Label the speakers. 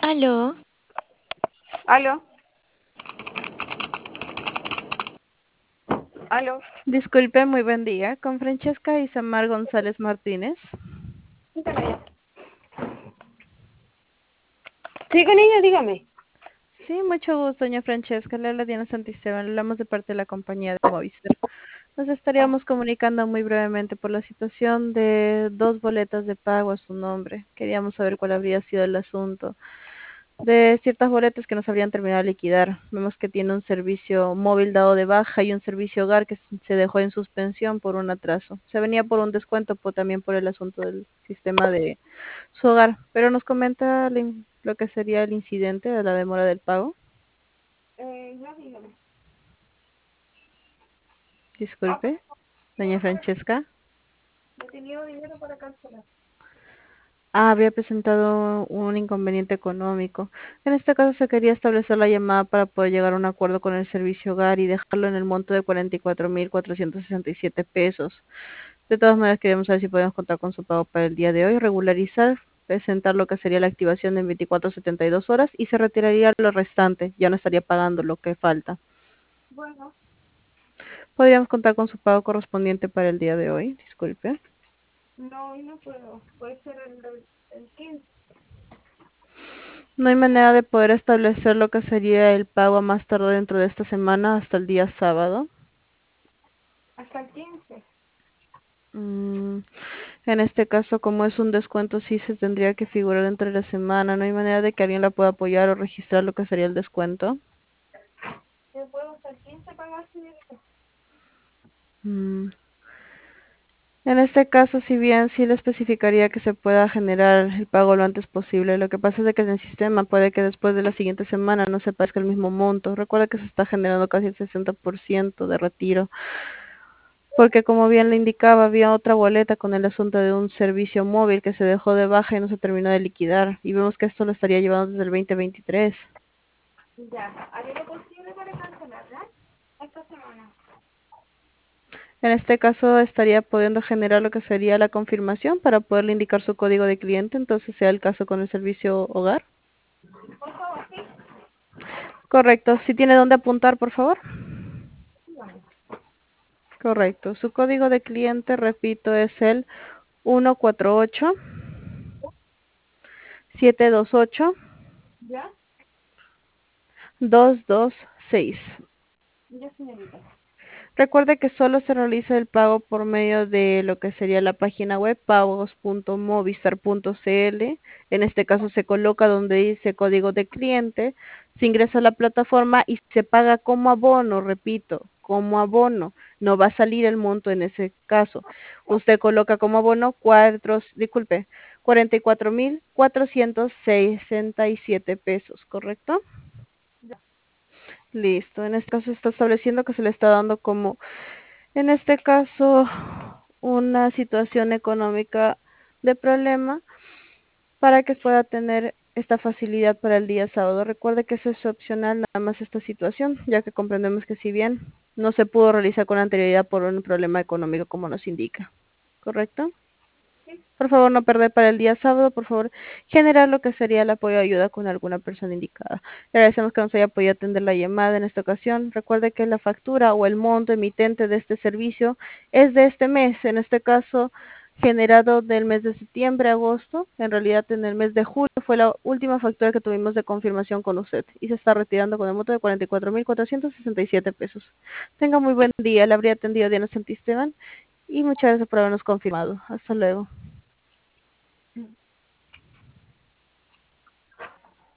Speaker 1: Aló,
Speaker 2: Aló, aló.
Speaker 3: Disculpe, muy buen día. Con Francesca Isamar González Martínez.
Speaker 2: Sí, con ella, dígame.
Speaker 3: Sí, mucho gusto, doña Francesca. Le habla Diana Santisteban. Le hablamos de parte de la compañía de Movistar. Nos
Speaker 2: Ah,
Speaker 3: estaríamos comunicando muy brevemente por la situación de dos boletas de pago a su nombre. Queríamos saber cuál habría sido el asunto de ciertas boletas que nos habrían terminado de liquidar. Vemos que tiene un servicio móvil dado de baja y un servicio hogar que se dejó en suspensión por un atraso. Se venía por un descuento, también por el asunto del sistema de su hogar, pero nos comenta lo que sería el incidente de la demora del pago.
Speaker 2: ya dígame. Ah,
Speaker 3: Disculpe, doña
Speaker 2: no,
Speaker 3: Francesca.
Speaker 2: no he tenido dinero para cancelar.
Speaker 3: Había presentado un inconveniente económico. En este caso se quería establecer la llamada para poder llegar a un acuerdo con el servicio hogar y dejarlo en el monto de 44.467 pesos. De todas maneras, queremos saber si podemos contar con su pago para el día de hoy, regularizar, presentar lo que sería la activación en 24 a 72 horas y se retiraría lo restante. Ya no estaría pagando lo que falta.
Speaker 2: Bueno,
Speaker 3: Podríamos contar con su pago correspondiente para el día de hoy, disculpe.
Speaker 2: no, hoy no puedo. Puede ser el 15.
Speaker 3: No hay manera de poder establecer lo que sería el pago a más tarde dentro de esta semana hasta el día sábado.
Speaker 2: Hasta el 15.
Speaker 3: Mm, en este caso, como es un descuento, sí se tendría que figurar dentro de la semana. No hay manera de que alguien la pueda apoyar o registrar lo que sería el descuento.
Speaker 2: Yo puedo hasta el 15 pagar, señorita.
Speaker 3: Mm, En este caso, si bien sí le especificaría que se pueda generar el pago lo antes posible, lo que pasa es de que en el sistema puede que después de la siguiente semana no se parezca el mismo monto. Recuerda que se está generando casi el 60% de retiro, porque como bien le indicaba, había otra boleta con el asunto de un servicio móvil que se dejó de baja y no se terminó de liquidar, y vemos que esto lo estaría llevando desde el 2023.
Speaker 2: Ya, haré lo posible para cancelarla esta semana.
Speaker 3: En este caso estaría pudiendo generar lo que sería la confirmación para poderle indicar su código de cliente, entonces sea el caso con el servicio hogar.
Speaker 2: Por favor, sí.
Speaker 3: Correcto. Si tiene dónde apuntar, por favor.
Speaker 2: Dígame.
Speaker 3: Correcto. Su código de cliente, repito, es el 148 728
Speaker 2: ¿Ya?
Speaker 3: 226.
Speaker 2: Ya, señorita.
Speaker 3: Recuerde que solo se realiza el pago por medio de lo que sería la página web pagos.movistar.cl. En este caso se coloca donde dice código de cliente, se ingresa a la plataforma y se paga como abono, repito, como abono. No va a salir el monto en ese caso. Usted coloca como abono 44.467 pesos, ¿correcto?
Speaker 2: Ya.
Speaker 3: Listo. En este caso está estableciendo que se le está dando como, en este caso, una situación económica de problema para que pueda tener esta facilidad para el día sábado. Recuerde que eso es opcional, nada más esta situación, ya que comprendemos que si bien no se pudo realizar con anterioridad por un problema económico como nos indica, ¿correcto?
Speaker 2: Sí.
Speaker 3: Por favor, no perder para el día sábado, por favor, generar lo que sería el apoyo de ayuda con alguna persona indicada. Le agradecemos que nos haya podido atender la llamada en esta ocasión. Recuerde que la factura o el monto emitente de este servicio es de este mes, en este caso generado del mes de septiembre a agosto. En realidad, en el mes de julio fue la última factura que tuvimos de confirmación con usted y se está retirando con el monto de 44.467 pesos. Tenga muy buen día. Le habría atendido Diana Santisteban y muchas gracias por habernos confirmado. Hasta luego.